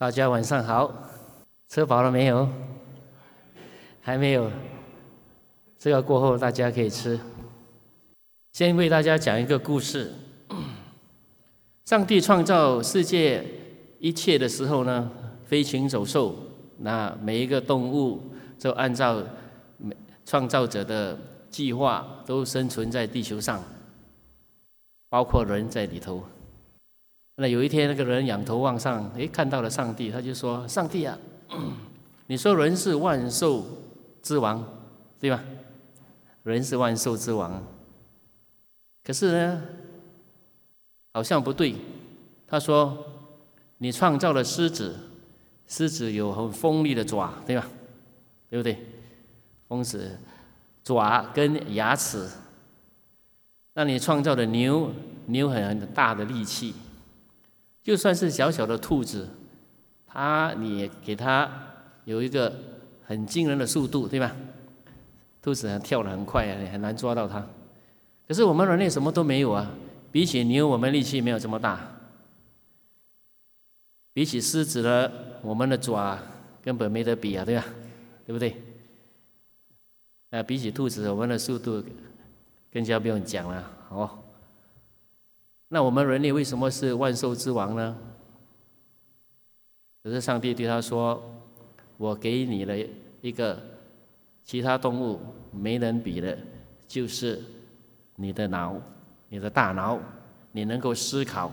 大家晚上好，吃饱了没有？还没有。这个过后大家可以吃。先为大家讲一个故事。上帝创造世界一切的时候呢，飞禽走兽，那每一个动物就按照创造者的计划都生存在地球上，包括人在里头。那有一天，那个人仰头望上，看到了上帝，他就说：“上帝啊，你说人是万兽之王，对吧？人是万兽之王，可是呢，好像不对。他说，你创造了狮子，狮子有很锋利的爪，对吧？对不对？锋子爪跟牙齿。那你创造的牛，牛很大的力气。就算是小小的兔子，你也给它有一个很惊人的速度，对吧？兔子跳得很快，很难抓到它。可是我们人类什么都没有啊，比起牛，我们力气没有这么大。比起狮子呢，我们的爪根本没得比啊，对吧？对不对？比起兔子，我们的速度更加不用讲了，哦。那我们人类为什么是万兽之王呢？可是上帝对他说：“我给你了一个其他动物没人比的，就是你的脑，你的大脑，你能够思考。”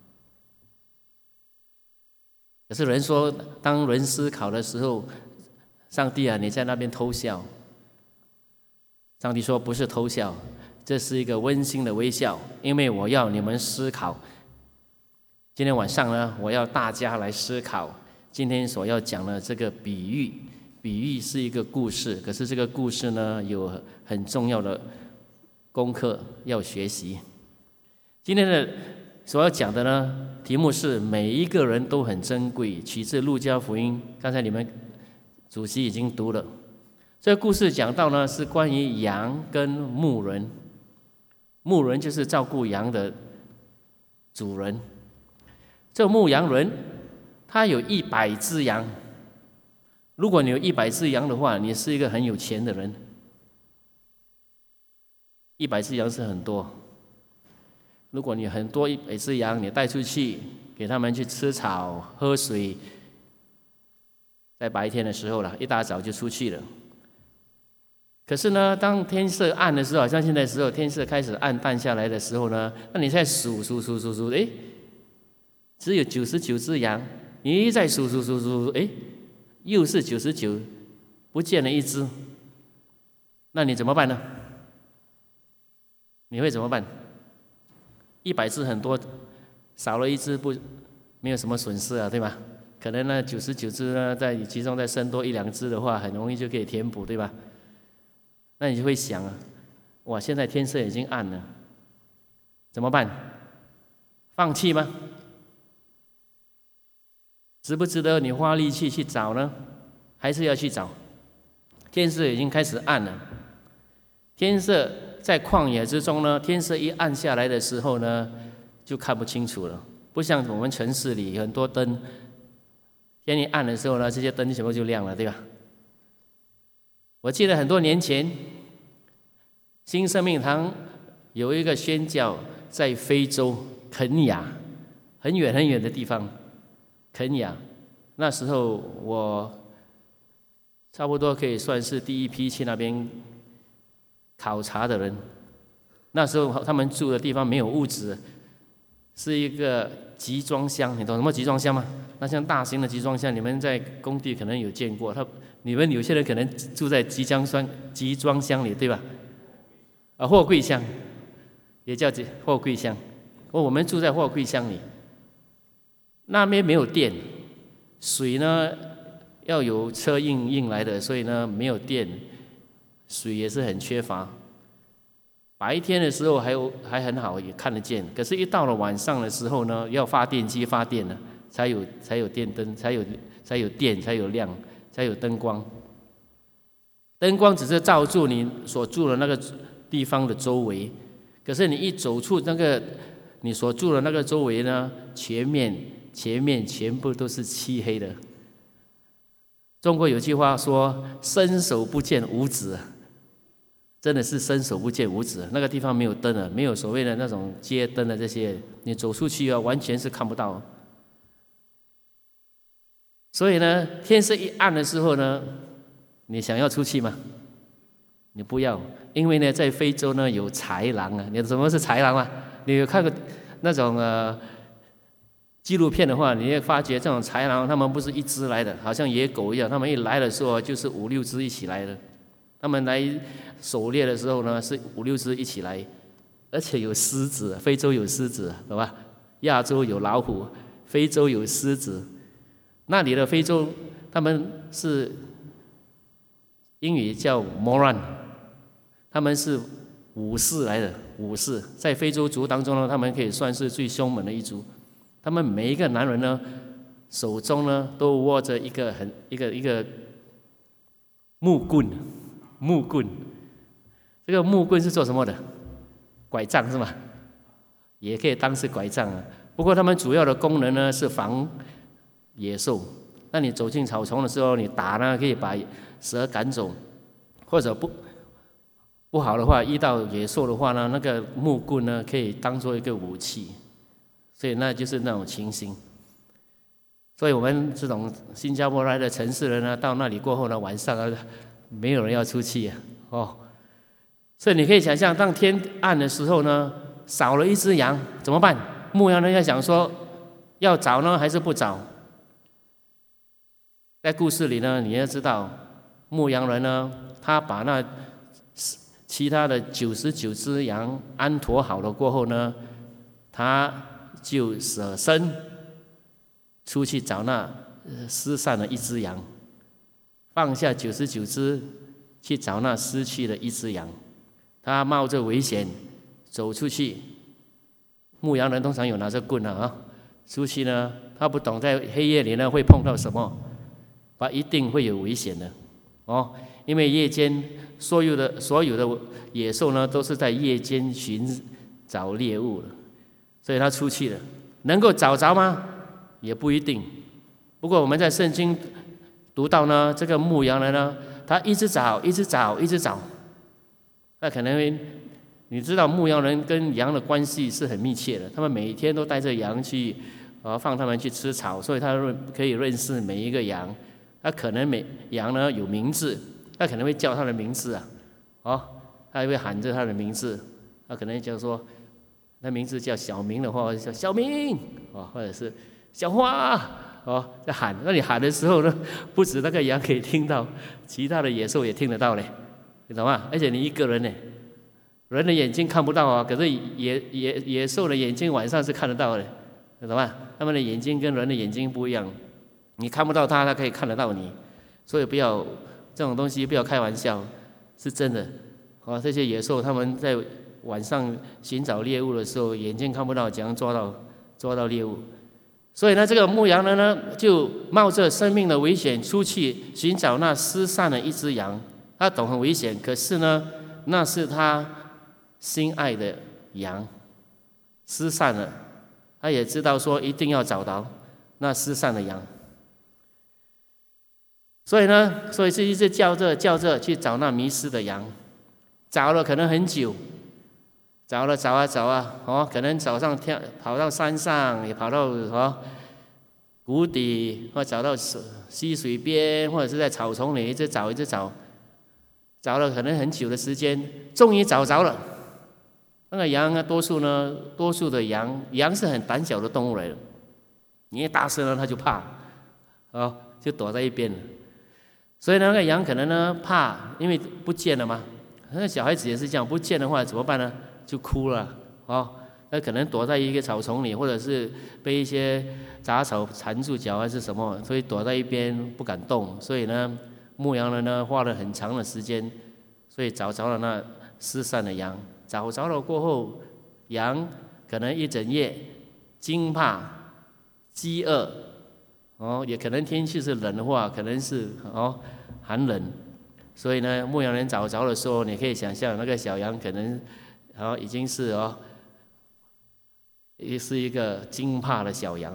可是人说，当人思考的时候，上帝啊，你在那边偷笑。上帝说：“不是偷笑。”这是一个温馨的微笑，因为我要你们思考。今天晚上呢，我要大家来思考今天所要讲的这个比喻。比喻是一个故事，可是这个故事呢，有很重要的功课要学习。今天的所要讲的呢，题目是每一个人都很珍贵，取自路加福音。刚才你们主席已经读了。这个故事讲到呢，是关于羊跟牧人。牧人就是照顾羊的主人。这牧羊人他有100只羊。如果你有100只羊的话，你是一个很有钱的人。100只羊是很多。如果你很多100只羊，你带出去给他们去吃草、喝水，在白天的时候了，一大早就出去了。可是呢，当天色暗的时候，好像现在的时候，天色开始暗淡下来的时候呢，那你再数，只有99只羊，你一再数，又是99，不见了一只，那你怎么办呢？你会怎么办？100只很多，少了一只没有什么损失啊，对吧？可能呢99只呢，其中再生多1、2只的话，很容易就可以填补，对吧？那你就会想啊，哇，现在天色已经暗了，怎么办？放弃吗？值不值得你花力气去找呢？还是要去找？天色已经开始暗了。天色在旷野之中呢，天色一暗下来的时候呢，就看不清楚了。不像我们城市里很多灯，天一暗的时候呢，这些灯全部就亮了，对吧？我记得很多年前，新生命堂有一个宣教在非洲肯亚，很远很远的地方，肯亚。那时候我差不多可以算是第一批去那边考察的人。那时候他们住的地方没有屋子，是一个集装箱，你懂什么集装箱吗？那像大型的集装箱，你们在工地可能有见过，你们有些人可能住在集装箱里，对吧？货柜箱也叫货柜箱。我们住在货柜箱里，那边没有电，水呢要有车运来的，所以呢没有电，水也是很缺乏。白天的时候还很好，也看得见。可是，一到了晚上的时候呢，要发电机发电了，才有电灯，才有电，才有亮，才有灯光。灯光只是照住你所住的那个地方的周围，可是你一走出那个你所住的那个周围呢，前面前面全部都是漆黑的。中国有句话说“伸手不见五指”，真的是伸手不见五指。那个地方没有灯了，没有所谓的那种街灯的这些，你走出去完全是看不到。所以呢，天色一暗的时候呢，你想要出去吗？你不要，因为呢，在非洲呢有豺狼啊。你什么是豺狼啊？你有看过那种纪录片的话，你会发觉这种豺狼，他们不是一只来的，好像野狗一样。他们一来的时候就是5、6只一起来的。他们来狩猎的时候呢，是5、6只一起来，而且有狮子。非洲有狮子，懂吧？亚洲有老虎，非洲有狮子。那里的非洲，他们是英语叫 Moran， 他们是武士来的。武士在非洲族当中呢，他们可以算是最凶猛的一族。他们每一个男人呢，手中呢都握着一个木棍。木棍，这个木棍是做什么的？拐杖是吗？也可以当是拐杖啊。不过他们主要的功能呢是防野兽。那你走进草丛的时候，你打呢可以把蛇赶走，或者不好的话，遇到野兽的话呢，那个木棍呢可以当做一个武器。所以那就是那种情形。所以我们这种新加坡来的城市人呢，到那里过后呢，晚上没有人要出去所以你可以想象，当天暗的时候呢，少了一只羊怎么办？牧羊人要想说，要找呢还是不找？在故事里呢，你要知道，牧羊人呢，他把那其他的99只羊安妥好了过后呢，他就舍身出去找那失散的一只羊，放下99只去找那失去的一只羊。他冒着危险走出去。牧羊人通常有拿着棍出去呢，他不懂在黑夜里呢会碰到什么，一定会有危险的因为夜间所有的野兽呢都是在夜间寻找猎物的，所以他出去了。能够找着吗？也不一定。不过我们在圣经读到呢，这个牧羊人呢，他一直找，一直找，一直找。那可能你知道牧羊人跟羊的关系是很密切的，他们每天都带着羊去放他们去吃草，所以他可以认识每一个羊。他可能每羊呢有名字，他可能会叫他的名字他会喊着他的名字。他可能叫说，那名字叫小明的话，叫小明或者是小花在喊。那你喊的时候呢，不止那个羊可以听到，其他的野兽也听得到嘞，你懂吗？而且你一个人呢，人的眼睛看不到可是野兽的眼睛晚上是看得到的，你懂吗？他们的眼睛跟人的眼睛不一样，你看不到他，他可以看得到你。所以不要这种东西不要开玩笑，是真的这些野兽他们在晚上寻找猎物的时候，眼睛看不到，怎样抓到猎物？所以呢，这个牧羊人呢，就冒着生命的危险出去寻找那失散的一只羊。他懂很危险，可是呢，那是他心爱的羊失散了，他也知道说一定要找到那失散的羊。所以是一直叫着去找那迷失的羊，找了可能很久。找可能早上跑到山上，也跑到谷底，或找到溪水边，或者是在草丛里一直找，找了可能很久的时间，终于找着了。那个羊多数的羊是很胆小的动物来的，你一大声呢，它就怕，就躲在一边了。所以那个羊可能呢怕，因为不见了嘛。那小孩子也是这样，不见的话怎么办呢？就哭了那可能躲在一个草丛里，或者是被一些杂草缠住脚还是什么，所以躲在一边不敢动。所以呢，牧羊人呢花了很长的时间，所以找着了那失散的羊。找着了过后，羊可能一整夜惊怕、饥饿也可能天气是冷的话，可能是寒冷。所以呢，牧羊人找着的时候，你可以想象那个小羊可能已经是一个惊怕的小羊了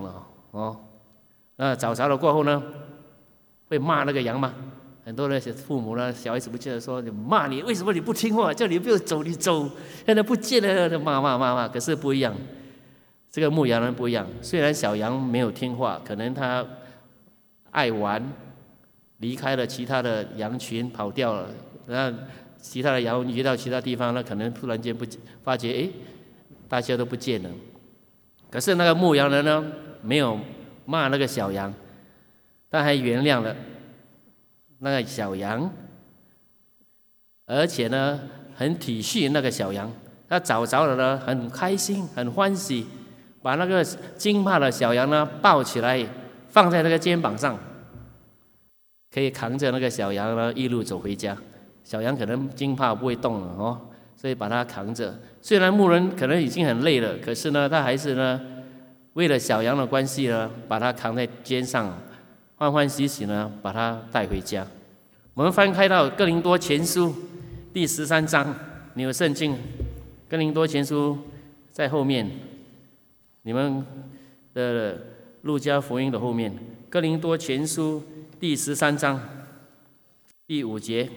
那找着了过后呢，会骂那个羊吗？很多的父母呢，小孩子不见得说骂你，为什么你不听话？叫你不要走，你走，现在不见了，骂。可是不一样，这个牧羊人不一样。虽然小羊没有听话，可能他爱玩，离开了其他的羊群跑掉了，那其他的羊移到其他地方，那可能突然间不发觉，大家都不见了。可是那个牧羊人呢，没有骂那个小羊，他还原谅了那个小羊，而且呢，很体恤那个小羊。他找着了呢，很开心，很欢喜，把那个惊怕的小羊呢抱起来，放在那个肩膀上，可以扛着那个小羊呢一路走回家。小羊可能惊怕不会动了所以把它扛着。虽然牧人可能已经很累了，可是呢，他还是呢，为了小羊的关系呢，把它扛在肩上。欢欢喜喜呢，把他带回家。我们翻开到哥林多前书第13章，你有圣经？哥林多前书在后面，你们的路加福音的后面。哥林多前书第13章第5节，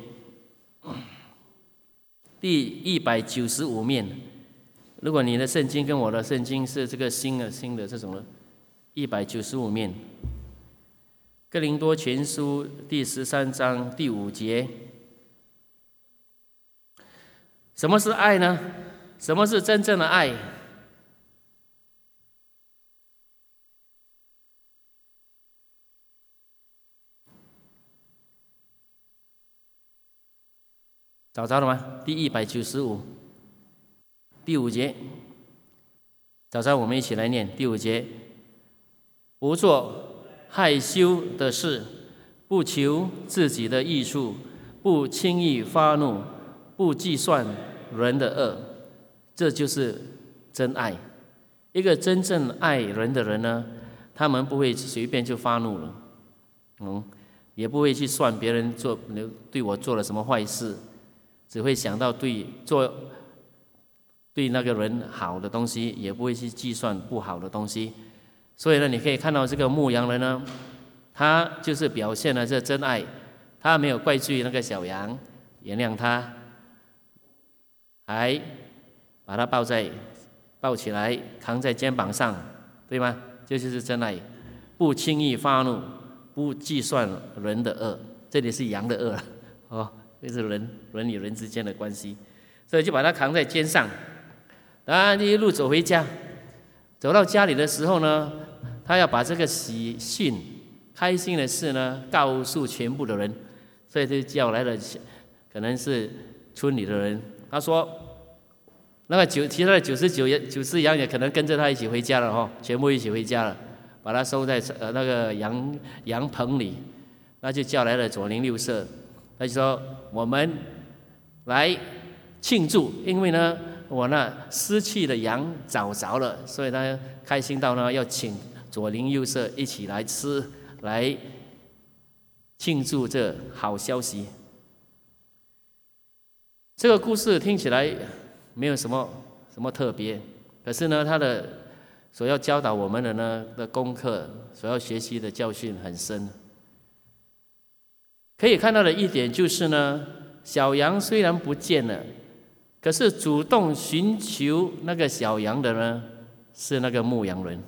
第195面。如果你的圣经跟我的圣经是这个新的这种的，195面。哥林多前书第13章第5节，什么是爱呢？什么是真正的爱？找着了吗？第195，第5节，找着我们一起来念第5节：不做害羞的事，不求自己的益处，不轻易发怒，不计算人的恶，这就是真爱。一个真正爱人的人呢，他们不会随便就发怒了，也不会去算别人对我做了什么坏事，只会想到对那个人好的东西，也不会去计算不好的东西。所以呢，你可以看到这个牧羊人呢，他就是表现了这真爱。他没有怪罪那个小羊，原谅他，还把他抱起来，扛在肩膀上，对吗？这就是真爱。不轻易发怒，不计算人的恶，这里是羊的恶这是人与人之间的关系。所以就把他扛在肩上，当然一路走回家。走到家里的时候呢，他要把这个喜讯、开心的事呢，告诉全部的人，所以就叫来了，可能是村里的人。他说，那个其他的90只羊也可能跟着他一起回家了全部一起回家了，把他收在那个羊棚里，那就叫来了左邻右舍，他就说我们来庆祝，因为呢，我那失去的羊找着了，所以他开心到呢要请左邻右舍一起来吃，来庆祝这好消息。这个故事听起来没有什么特别，可是呢，他的所要教导我们的呢的功课，所要学习的教训很深。可以看到的一点就是呢，小羊虽然不见了，可是主动寻求那个小羊的呢，是那个牧羊人，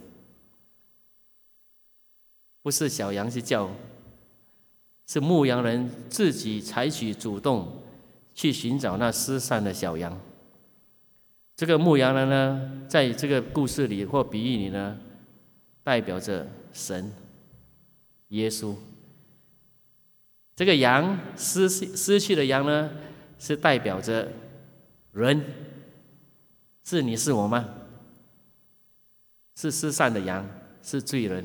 不是小羊去叫，是牧羊人自己采取主动去寻找那失散的小羊。这个牧羊人呢，在这个故事里或比喻里呢，代表着神、耶稣。这个羊失去的羊呢，是代表着人，是你是我吗？是失散的羊，是罪人。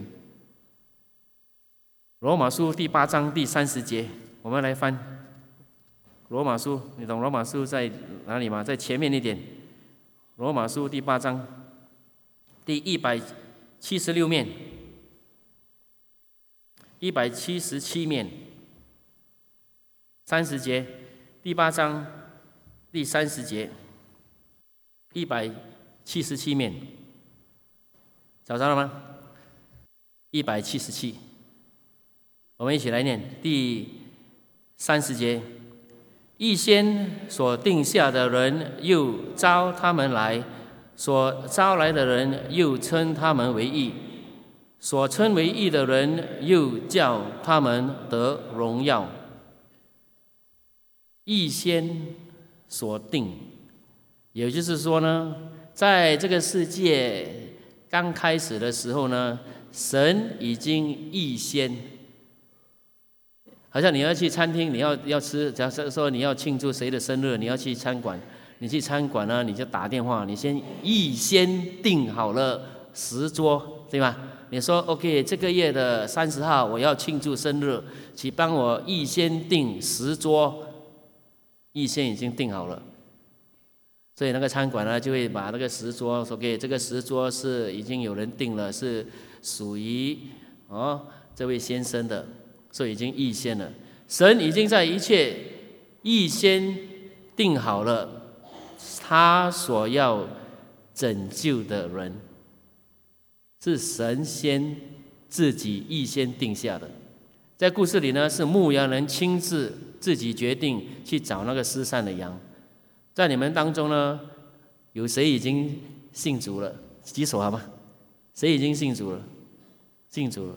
罗马书第8章第30节，我们来翻。罗马书，你懂罗马书在哪里吗？在前面一点。罗马书第8章第176面，177面，30节，第8章第30节，177面，找着了吗？ 177，我们一起来念第30节。预先所定下的人又招他们来，所招来的人又称他们为义，所称为义的人又叫他们得荣耀。预先所定，也就是说呢，在这个世界刚开始的时候呢，神已经预先，好像你要去餐厅，你要吃，假设说你要庆祝谁的生日，你要去餐馆，你去餐馆呢，你就打电话，你先预先订好了10桌，对吧？你说 OK， 这个月的30号我要庆祝生日，请帮我预先订10桌，预先已经订好了。所以那个餐馆呢，就会把那个10桌说给这个10桌是已经有人订了，是属于这位先生的，所以已经预先了。神已经在一切预先定好了他所要拯救的人，是神先自己预先定下的。在故事里呢，是牧羊人亲自自己决定去找那个失散的羊。在你们当中呢，有谁已经信主了？举手好吗？谁已经信主了？信主了。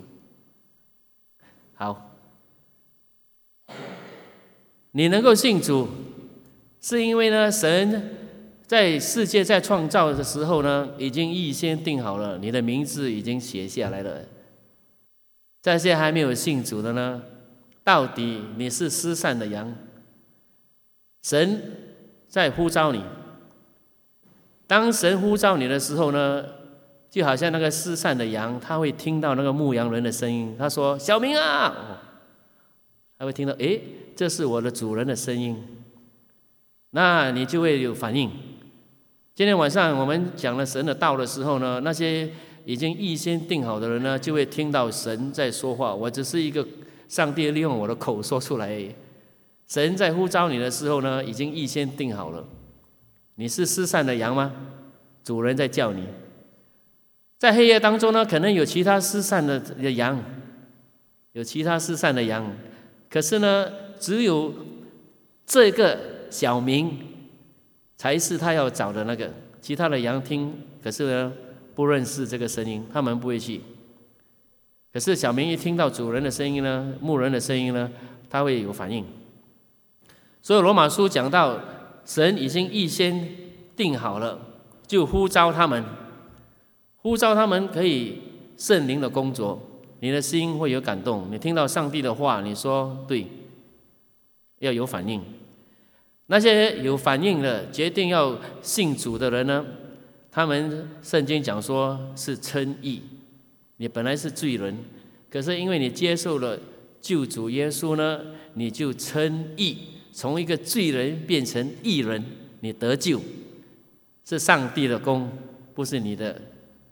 好，你能够信主，是因为呢，神在世界在创造的时候呢，已经预先定好了，你的名字已经写下来了。在这些还没有信主的呢，到底你是失散的羊，神在呼召你。当神呼召你的时候呢，就好像那个失散的羊，他会听到那个牧羊人的声音，他说：“小明啊！”他会听到，这是我的主人的声音，那你就会有反应。今天晚上我们讲了神的道的时候呢，那些已经预先定好的人呢，就会听到神在说话。我只是一个上帝利用我的口说出来而已。神在呼召你的时候呢，已经预先定好了。你是失散的羊吗？主人在叫你。在黑夜当中呢，可能有其他失散的羊，有其他失散的羊，可是呢，只有这个小明才是他要找的那个。其他的羊听，可是呢，不认识这个声音，他们不会去。可是小明一听到主人的声音呢，牧人的声音呢，他会有反应。所以罗马书讲到，神已经预先定好了，就呼召他们，呼召他们可以圣灵的工作，你的心会有感动。你听到上帝的话，你说对，要有反应。那些有反应的，决定要信主的人呢，他们圣经讲说是称义。你本来是罪人，可是因为你接受了救主耶稣呢，你就称义，从一个罪人变成义人，你得救，是上帝的功，不是你的。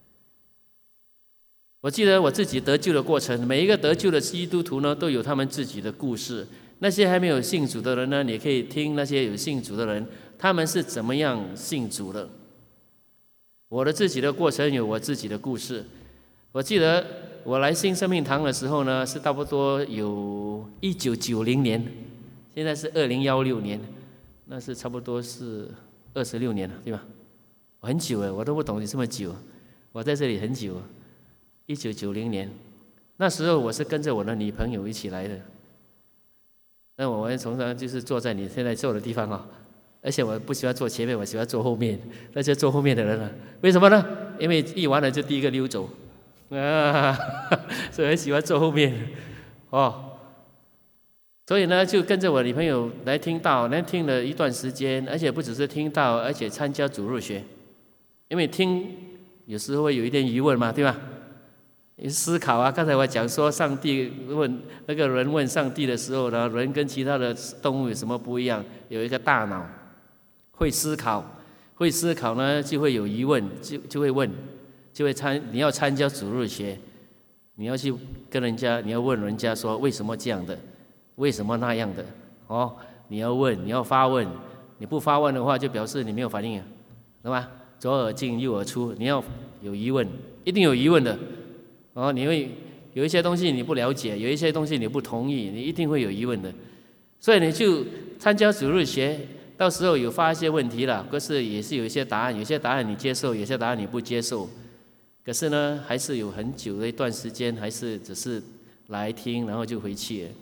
我记得我自己得救的过程，每一个得救的基督徒呢，都有他们自己的故事。那些还没有信主的人呢，你可以听那些有信主的人，他们是怎么样信主的。我的自己的过程有我自己的故事。我记得我来新生命堂的时候呢，是差不多有1990年，现在是2016年，那是差不多是26年了，对吧？很久了，我都不懂你这么久，我在这里很久。1990年，那时候我是跟着我的女朋友一起来的。那我们常常就是坐在你现在坐的地方啊，而且我不喜欢坐前面，我喜欢坐后面。那些坐后面的人啊，为什么呢？因为一完了就第一个溜走啊，所以很喜欢坐后面哦。所以呢，就跟着我女朋友来听道，那听了一段时间，而且不只是听道，而且参加主日学。因为听有时候会有一点疑问嘛，对吧？思考啊，刚才我讲说，上帝问那个人问上帝的时候呢，人跟其他的动物有什么不一样？有一个大脑，会思考，会思考呢就会有疑问，就会问，就会你要参加主日学，你要去跟人家，你要问人家说为什么这样的，为什么那样的，你要问，你要发问，你不发问的话，就表示你没有反应，对吧？左耳进右耳出，你要有疑问，一定有疑问的。你会有一些东西你不了解，有一些东西你不同意，你一定会有疑问的。所以你就参加主日学，到时候有发一些问题了，可是也是有一些答案，有些答案你接受，有些答案你不接受。可是呢，还是有很久的一段时间，还是只是来听，然后就回去了。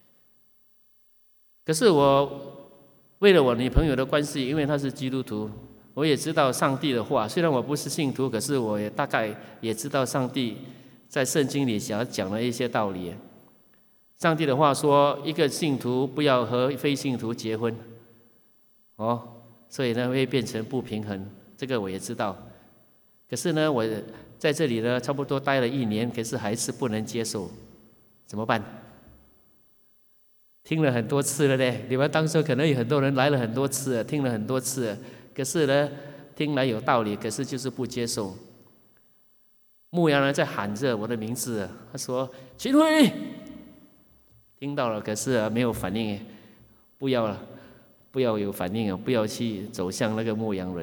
可是我为了我女朋友的关系，因为她是基督徒，我也知道上帝的话。虽然我不是信徒，可是我也大概也知道上帝在圣经里想要讲的一些道理。上帝的话说，一个信徒不要和非信徒结婚，所以呢会变成不平衡，这个我也知道。可是呢，我在这里呢差不多待了1年，可是还是不能接受，怎么办？听了很多次了嘞，你们当时可能有很多人来了很多次，听了很多次，可是呢，听来有道理，可是就是不接受。牧羊人在喊着我的名字，他说：“秦晖。”听到了，可是没有反应，不要了，不要有反应，不要去走向那个牧羊人。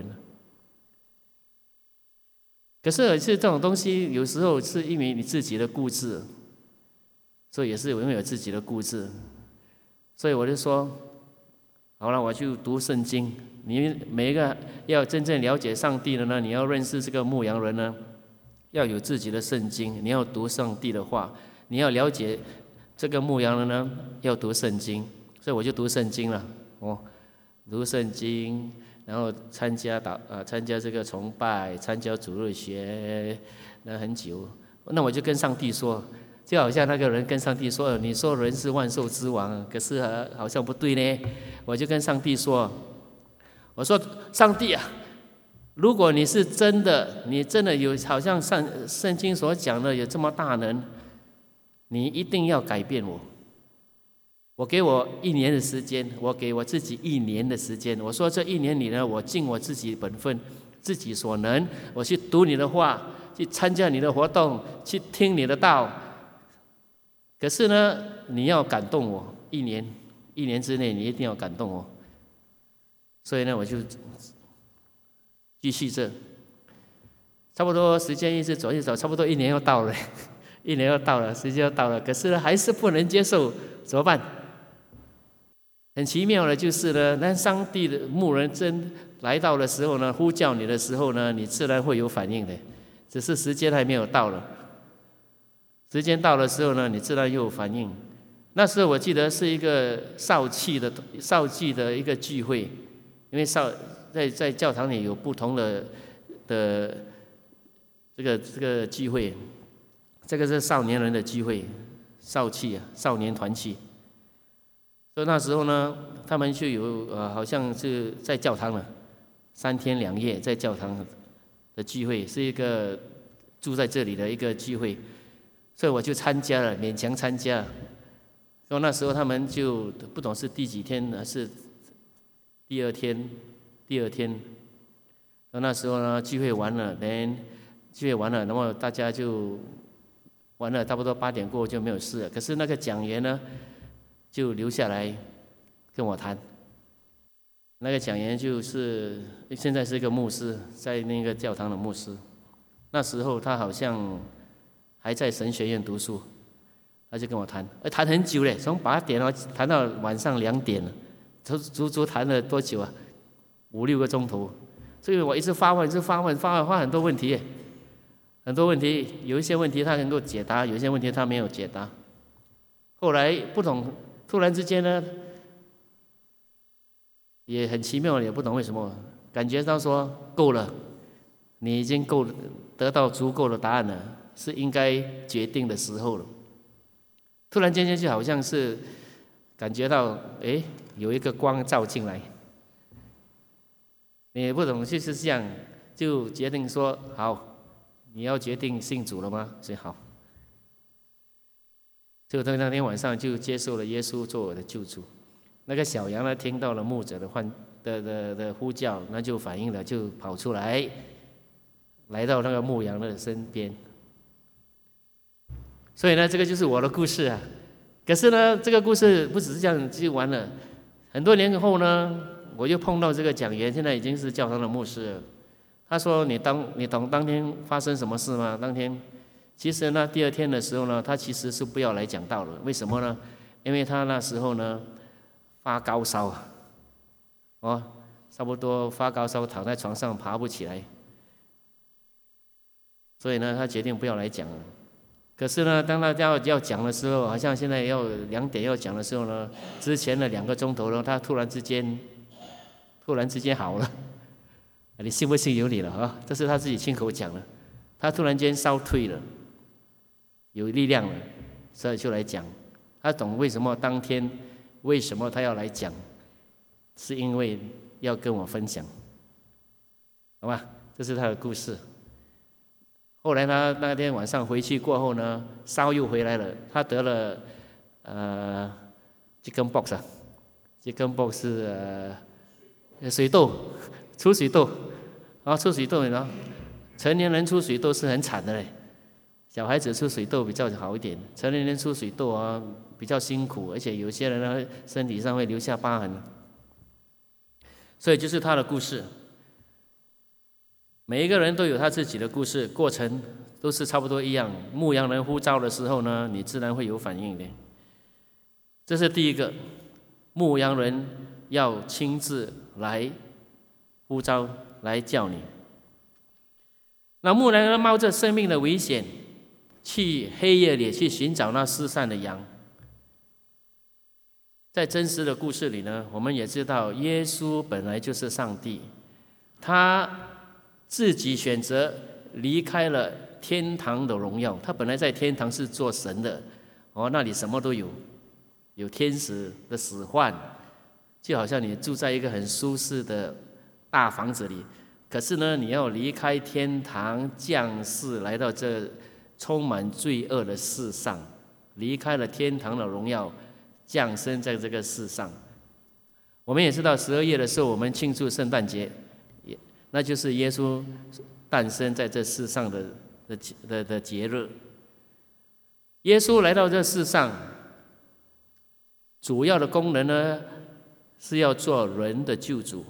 可是这种东西，有时候是因为你自己的固执，所以也是因为有自己的固执。所以我就说，好了，我就读圣经。你每一个要真正了解上帝的呢，你要认识这个牧羊人呢，要有自己的圣经，你要读上帝的话，你要了解这个牧羊人呢，要读圣经。所以我就读圣经了，读圣经，然后参加这个崇拜，参加主日学，那很久。那我就跟上帝说。就好像那个人跟上帝说：“你说人是万兽之王，可是好像不对呢。”我就跟上帝说：“我说上帝啊，如果你是真的，你真的有好像圣经所讲的有这么大能，你一定要改变我。我给我1年的时间，我给我自己1年的时间。我说这1年里呢，我尽我自己本分，自己所能，我去读你的话，去参加你的活动，去听你的道。”可是呢，你要感动我1年之内，你一定要感动我。所以呢，我就继续这，差不多时间一直走，差不多1年要到了，1年要到了，时间要到了。可是呢，还是不能接受，怎么办？很奇妙的就是呢，当上帝的牧人真来到的时候呢，呼叫你的时候呢，你自然会有反应的，只是时间还没有到了。时间到的时候呢，你自然又有反应。那时候我记得是一个少祭的一个聚会，因为在教堂里有不同的这个聚会，这个是少年人的聚会，少年团契。所以那时候呢，他们就有好像是在教堂了，3天2夜在教堂的聚会，是一个住在这里的一个聚会。所以我就参加了，勉强参加。然后那时候他们就不懂是第几天，是第二天。然后那时候呢，聚会完了，然后大家就完了，差不多8点过后就没有事了。可是那个讲员呢，就留下来跟我谈。那个讲员就是现在是一个牧师，在那个教堂的牧师。那时候他好像还在神学院读书，他就跟我谈，谈很久嘞，从8点谈到晚上2点了，足足谈了多久啊？5、6个钟头。所以我一直发问很多问题，很多问题，有一些问题他能够解答，有一些问题他没有解答。后来不懂，突然之间呢，也很奇妙，也不懂为什么，感觉到说够了，你已经够得到足够的答案了。是应该决定的时候了。突然间就好像是感觉到，有一个光照进来。你也不懂就是这样，就决定说好，你要决定信主了吗？所以好，就在那天晚上就接受了耶稣做我的救主。那个小羊呢，听到了牧者的呼叫，那就反应了，就跑出来，来到那个牧羊的身边。所以呢，这个就是我的故事啊。可是呢，这个故事不只是这样就完了。很多年后呢，我又碰到这个讲员，现在已经是教堂的牧师了。他说：“你懂当天发生什么事吗？当天其实呢，第二天的时候呢，他其实是不要来讲道了。为什么呢？因为他那时候呢发高烧差不多发高烧，躺在床上爬不起来，所以呢，他决定不要来讲了。可是呢，当他要讲的时候，好像现在要2点要讲的时候呢，之前的2个钟头呢，他突然之间好了，你信不信由你了啊？这是他自己亲口讲的，他突然间烧退了，有力量了，所以就来讲。他懂为什么当天为什么他要来讲，是因为要跟我分享，好吧？这是他的故事。后来他那天晚上回去过后呢，烧又回来了，他得了chickenpox 啊，chickenpox 是水痘，出水痘，出水痘呢，成年人出水痘是很惨的嘞，小孩子出水痘比较好一点，成年人出水痘比较辛苦，而且有些人呢身体上会留下疤痕，所以就是他的故事。每一个人都有他自己的故事，过程都是差不多一样。牧羊人呼召的时候呢，你自然会有反应的。这是第一个，牧羊人要亲自来呼召，来叫你。那牧羊人冒着生命的危险，去黑夜里去寻找那失散的羊。在真实的故事里呢，我们也知道，耶稣本来就是上帝，他自己选择离开了天堂的荣耀。他本来在天堂是做神的，那里什么都有，有天使的使唤，就好像你住在一个很舒适的大房子里。可是呢，你要离开天堂降世，来到这充满罪恶的世上，离开了天堂的荣耀，降生在这个世上。我们也知道12月的时候，我们庆祝圣诞节，那就是耶稣诞生在这世上的节日。耶稣来到这世上，主要的功能呢，是要做人的救主。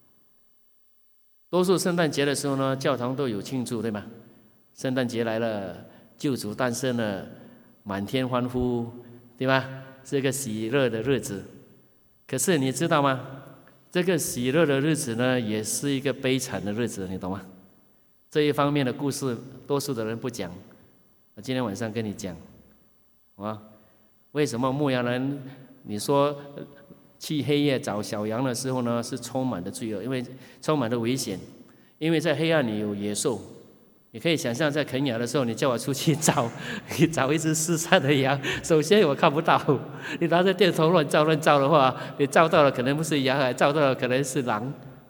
多数圣诞节的时候呢，教堂都有庆祝，对吗？圣诞节来了，救主诞生了，满天欢呼，对吧？是一个喜乐的日子。可是你知道吗？这个喜乐的日子呢，也是一个悲惨的日子，你懂吗？这一方面的故事，多数的人不讲。我今天晚上跟你讲，为什么牧羊人，你说去黑夜找小羊的时候呢，是充满的罪恶，因为充满的危险，因为在黑暗里有野兽。你可以想象，在肯亚的时候，你叫我出去找一只失散的羊，首先我看不到，你拿着电筒乱照的话，你照到了可能不是羊，还照到了可能是狼。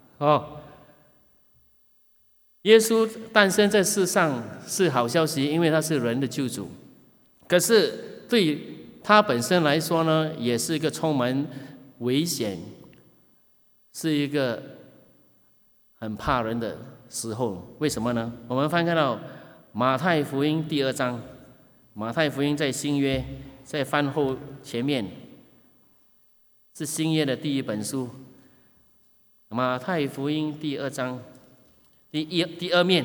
耶稣诞生在世上是好消息，因为他是人的救主。可是对他本身来说呢，也是一个充满危险，是一个很怕人的时候。为什么呢？我们翻看到马太福音第2章，马太福音在新约，在番后前面，是新约的第1本书。马太福音第2章，第二面，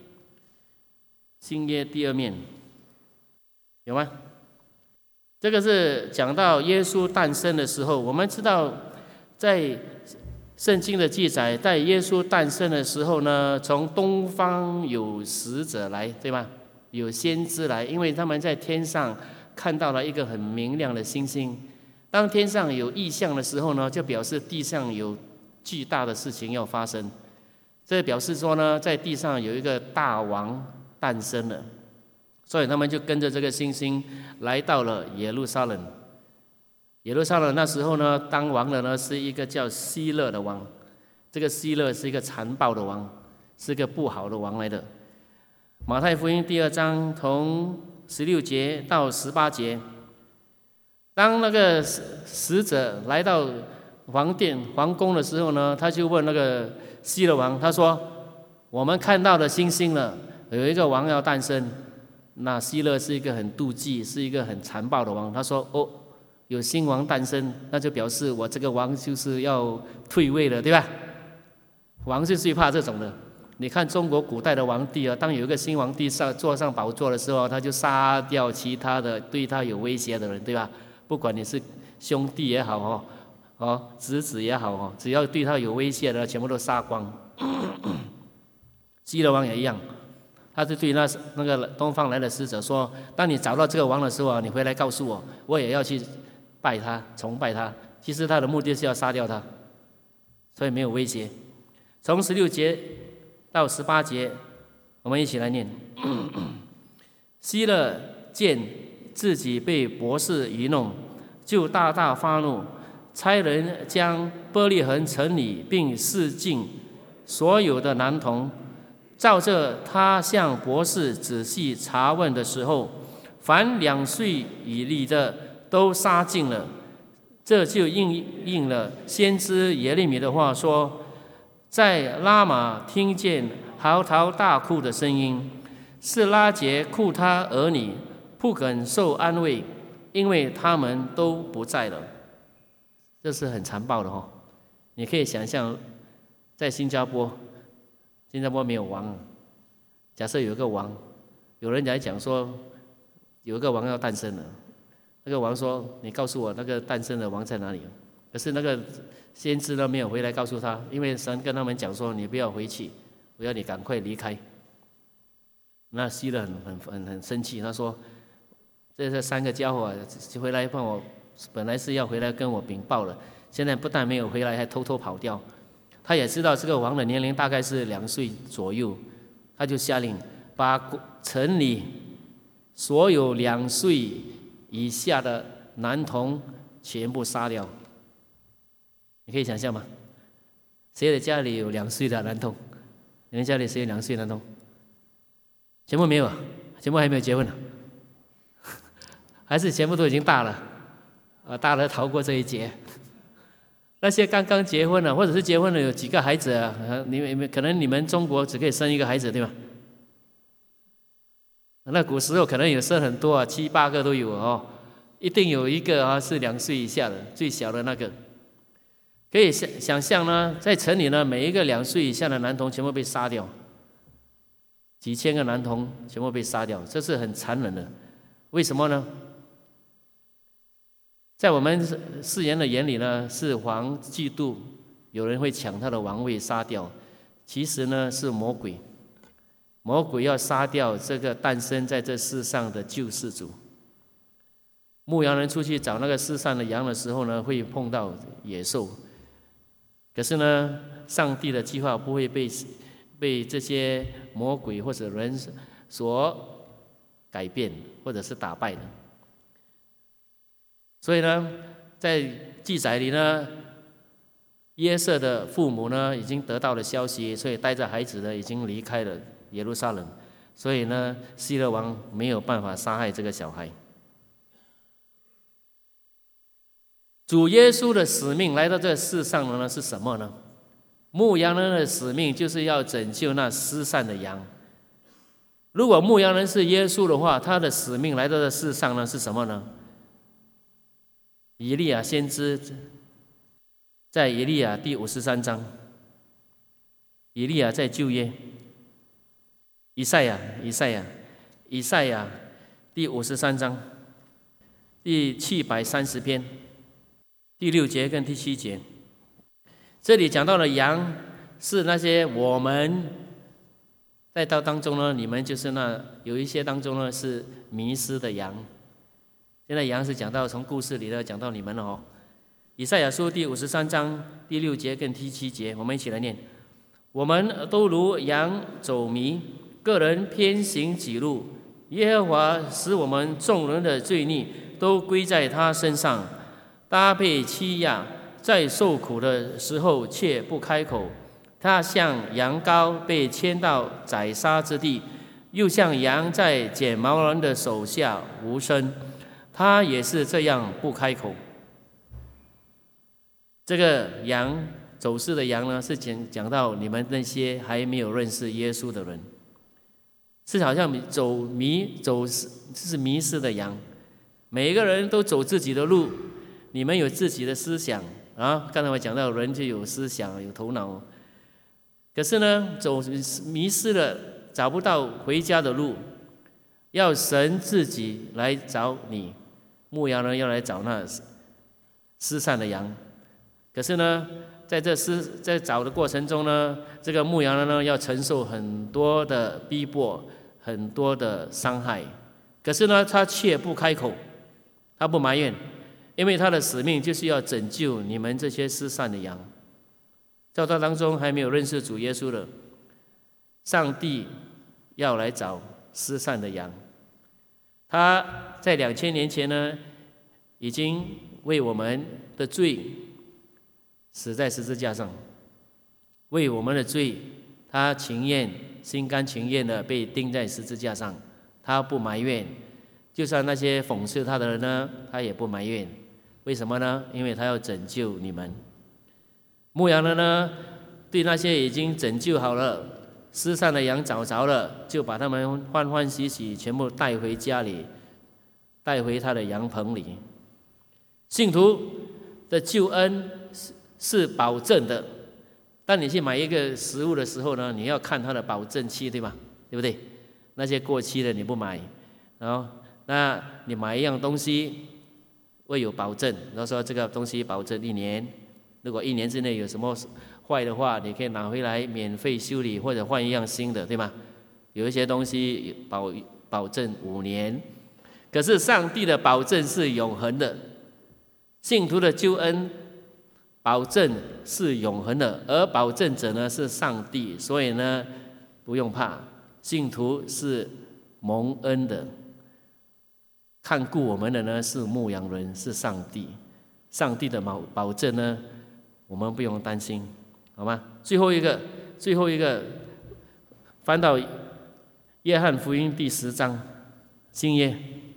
新约第2面，有吗？这个是讲到耶稣诞生的时候。我们知道，在圣经的记载，在耶稣诞生的时候呢，从东方有使者来，对吧？有先知来，因为他们在天上看到了一个很明亮的星星。当天上有异象的时候呢，就表示地上有巨大的事情要发生。这表示说呢，在地上有一个大王诞生了，所以他们就跟着这个星星来到了耶路撒冷。耶路撒冷那时候呢，当王的呢是一个叫希勒的王。这个希勒是一个残暴的王，是个不好的王来的。马太福音第2章从16节到18节，当那个使者来到皇宫的时候呢，他就问那个希勒王，他说：“我们看到了星星了，有一个王要诞生。”那希勒是一个很妒忌，是一个很残暴的王。他说：“有新王诞生，那就表示我这个王就是要退位了，对吧？”王是最怕这种的， 你看中国古代的皇帝啊，当有一个新皇帝坐上宝座的时候，他就杀掉其他的对他有威胁的人，对吧？不管你是兄弟也好侄子也好只要对他有威胁的，全部都杀光。希律王也一样，他就对那个东方来的使者说：“当你找到这个王的时候，你回来告诉我，我也要去拜他、崇拜他。”其实他的目的是要杀掉他，所以没有威胁。从16节到18节，我们一起来念。希律见自己被博士愚弄，就大大发怒，差人将伯利恒城里并市境所有的男童，照着他向博士仔细查问的时候，凡2岁以里的都杀尽了。这就应了先知耶利米的话说：“在拉玛听见嚎啕大哭的声音，是拉结哭他儿女，不肯受安慰，因为他们都不在了。”这是很残暴的哦。你可以想象，在新加坡没有王，假设有一个王，有人来讲说有一个王要诞生了，那个王说：“你告诉我那个诞生的王在哪里？”可是那个先知呢没有回来告诉他，因为神跟他们讲说：“你不要回去，我要你赶快离开。”那希律很生气，他说：“这3个家伙回来帮我，本来是要回来跟我禀报了，现在不但没有回来，还偷偷跑掉。”他也知道这个王的年龄大概是2岁左右，他就下令把城里所有2岁以下的男童全部杀掉。你可以想象吗？谁的家里有2岁的男童？你们家里谁有2岁男童？全部没有啊？全部还没有结婚呢？还是全部都已经大了？大了逃过这一劫。那些刚刚结婚了，或者是结婚了有几个孩子啊？可能你们中国只可以生1个孩子，对吧？那古时候可能有生很多7、8个都有哦，一定有一个是2岁以下的，最小的那个。可以想象呢，在城里呢，每一个2岁以下的男童全部被杀掉，几千个男童全部被杀掉，这是很残忍的。为什么呢？在我们世人的眼里呢，是王嫉妒，有人会抢他的王位杀掉。其实呢，是魔鬼。魔鬼要杀掉这个诞生在这世上的救世主。牧羊人出去找那个世上的羊的时候呢，会碰到野兽。可是呢，上帝的计划不会被这些魔鬼或者人所改变，或者是打败的。所以呢，在记载里呢，约瑟的父母呢已经得到了消息，所以带着孩子呢已经离开了耶路撒冷。所以呢，希律王没有办法杀害这个小孩。主耶稣的使命来到这世上的呢是什么呢？牧羊人的使命就是要拯救那失散的羊。如果牧羊人是耶稣的话，他的使命来到这世上呢是什么呢？以利亚先知在以利亚第53章，以利亚在旧约，以赛亚第53章第730篇第6节跟第7节，这里讲到了羊是那些我们在道当中呢，你们就是那有一些当中呢是迷失的羊。现在羊是讲到从故事里呢讲到你们了哦。以赛亚书第53章第6节跟第7节，我们一起来念：我们都如羊走迷，个人偏行己路，耶和华使我们众人的罪孽都归在他身上。他被欺压，在受苦的时候却不开口。他像羊羔被牵到宰杀之地，又像羊在剪毛人的手下无声。他也是这样不开口。这个羊走失的羊呢，是讲到你们那些还没有认识耶稣的人，是好像是迷失的羊。每一个人都走自己的路，你们有自己的思想啊。刚才我讲到人就有思想有头脑， 可是呢，走迷失了，找不到回家的路，要神自己来找你。牧羊人要来找那失散的羊。可是呢，在找的过程中呢，这个牧羊人呢要承受很多的逼迫，很多的伤害。可是呢，他却不开口，他不埋怨，因为他的使命就是要拯救你们这些失散的羊。在他当中还没有认识主耶稣的，上帝要来找失散的羊。他在2000年前呢，已经为我们的罪死在十字架上，为我们的罪，他心甘情愿的被钉在十字架上。他不埋怨，就算那些讽刺他的人呢，他也不埋怨。为什么呢？因为他要拯救你们。牧羊人呢，对那些已经拯救好了失散的羊找着了，就把他们欢欢喜喜全部带回家里，带回他的羊棚里。信徒的救恩是保证的。当你去买一个食物的时候呢，你要看它的保证期，对吧？对不对？那些过期的你不买，然后那你买一样东西会有保证，然后说这个东西保证1年，如果1年之内有什么坏的话，你可以拿回来免费修理或者换一样新的，对吗？有一些东西保证5年，可是上帝的保证是永恒的，信徒的救恩保证是永恒的，而保证者呢是上帝，所以呢不用怕，信徒是蒙恩的。看顾我们的呢是牧羊人，是上帝。上帝的保证呢，我们不用担心，好吗？最后一个，翻到约翰福音第10章，新约。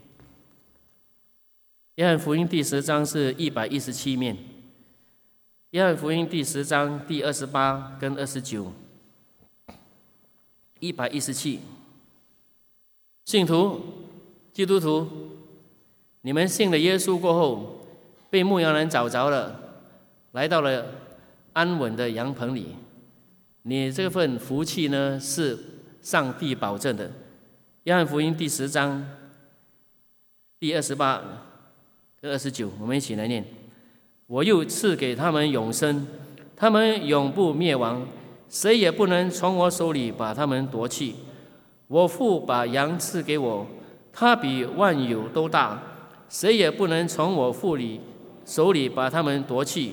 约翰福音第10章是117面。约翰福音第10章第28跟29。117，信徒基督徒，你们信了耶稣过后，被牧羊人找着了，来到了安稳的羊棚里。你这份福气呢，是上帝保证的。约翰福音第10章第28跟29，我们一起来念：我又赐给他们永生，他们永不灭亡，谁也不能从我手里把他们夺去。我父把羊赐给我，他比万有都大，谁也不能从我父手里把他们夺去，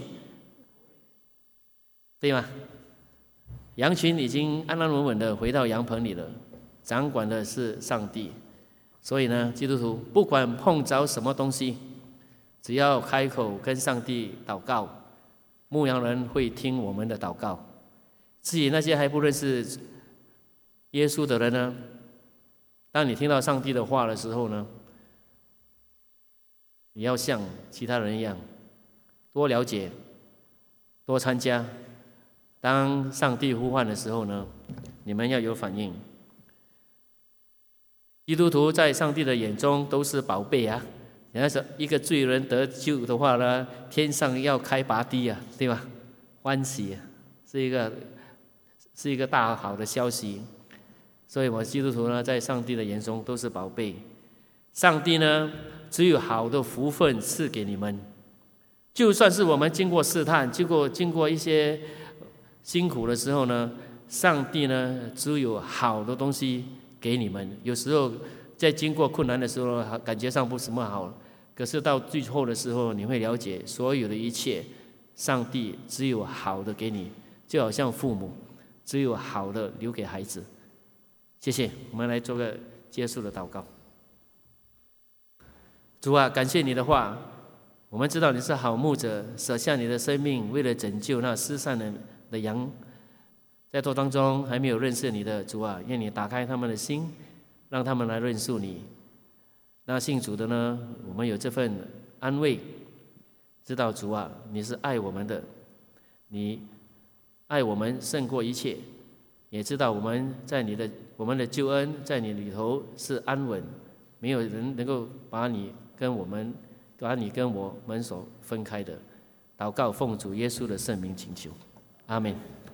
对吗？羊群已经安安稳稳的回到羊棚里了，掌管的是上帝。所以呢，基督徒不管碰着什么东西，只要开口跟上帝祷告，牧羊人会听我们的祷告。至于那些还不认识耶稣的人呢，当你听到上帝的话的时候呢，你要像其他人一样，多了解，多参加。当上帝呼唤的时候呢，你们要有反应。基督徒在上帝的眼中都是宝贝啊！人家说一个罪人得救的话呢，天上要开拔地啊，对吧？欢喜啊，是一个大好的消息。所以我们基督徒呢，在上帝的眼中都是宝贝。上帝呢，只有好的福分赐给你们。就算是我们经过试探，经过一些辛苦的时候呢，上帝呢，只有好的东西给你们。有时候在经过困难的时候，感觉上不什么好，可是到最后的时候，你会了解所有的一切，上帝只有好的给你，就好像父母只有好的留给孩子。谢谢，我们来做个结束的祷告。主啊，感谢你的话，我们知道你是好牧者，舍下你的生命，为了拯救那失散的羊。在这当中还没有认识你的主啊，愿你打开他们的心，让他们来认识你。那信主的呢，我们有这份安慰，知道主啊，你是爱我们的，你爱我们胜过一切，也知道我们的救恩在你里头是安稳，没有人能够把你跟我们所分开的。祷告奉主耶稣的圣名请求，阿们。